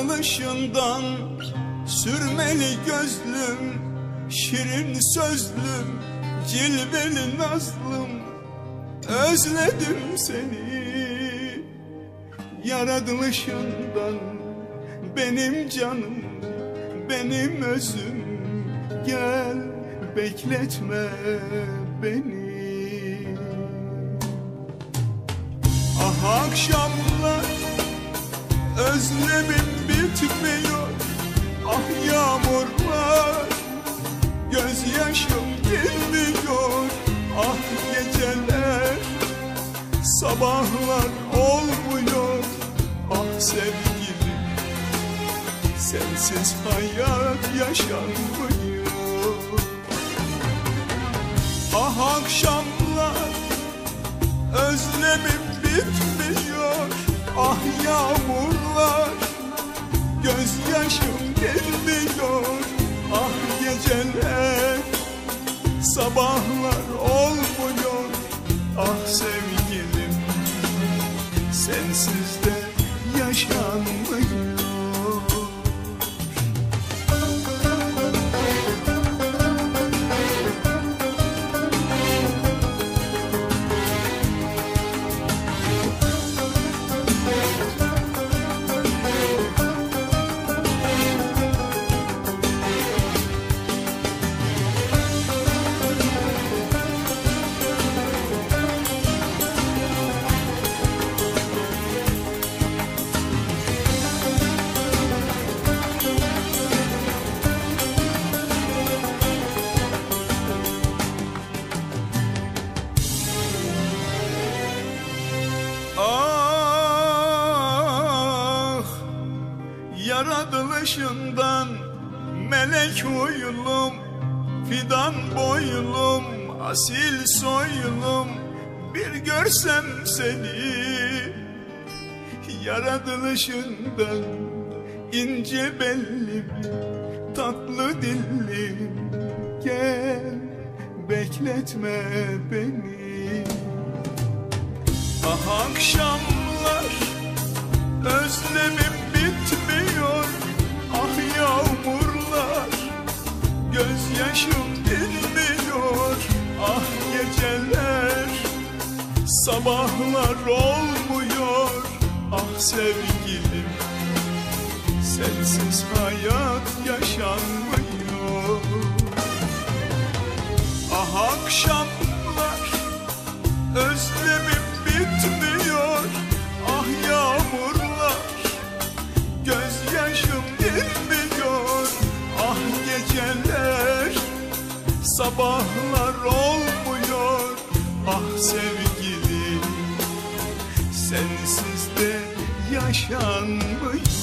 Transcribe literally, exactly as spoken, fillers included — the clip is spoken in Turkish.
Yaratılışından sürmeli gözlüm, şirin sözlüm, cilveli nazlım, özledim seni. Yaratılışından benim canım, benim özüm, gel bekletme beni. Ah akşamlar özlemim bitmiyor, ah yağmurlar gözyaşım bilmiyor, ah geceler sabahlar olmuyor, ah sevgilim sensiz hayat yaşanmıyor. Ah akşamlar özlemim bitmiyor, ah yağmurlar gözyaşım bilmiyor, ah geceler sabahlar olmuyor, ah sevgilim sensiz de yaşanmıyor. Yaratılışından melek huylum, fidan boylum, asil soylum, bir görsem seni. Yaratılışından ince bellim, tatlı dillim, gel bekletme beni. Ah akşamlar özlemim bitmiyor, ah yağmurlar gözyaşım dinmiyor, ah geceler sabahlar olmuyor, ah sevgilim sensiz hayat yaşanmıyor. Ah akşamlar özlemim bitmiyor, ah yağmurlar gözyaşım dinmiyor, ah geceler sabahlar olmuyor, ah sevgilim sensiz de yaşanmıyor.